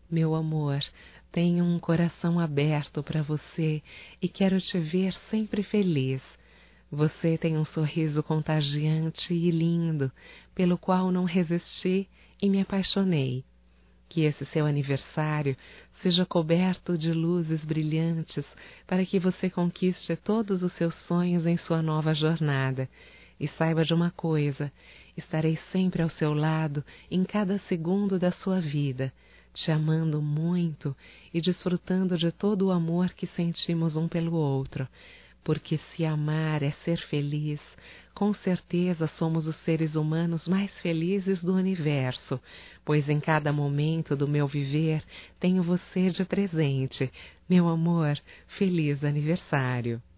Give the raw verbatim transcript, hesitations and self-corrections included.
Meu amor, tenho um coração aberto para você e quero te ver sempre feliz. Você tem um sorriso contagiante e lindo, pelo qual não resisti e me apaixonei. Que esse seu aniversário seja coberto de luzes brilhantes para que você conquiste todos os seus sonhos em sua nova jornada. E saiba de uma coisa, estarei sempre ao seu lado em cada segundo da sua vida, te amando muito e desfrutando de todo o amor que sentimos um pelo outro. Porque se amar é ser feliz, com certeza somos os seres humanos mais felizes do universo, pois em cada momento do meu viver tenho você de presente. Meu amor, feliz aniversário!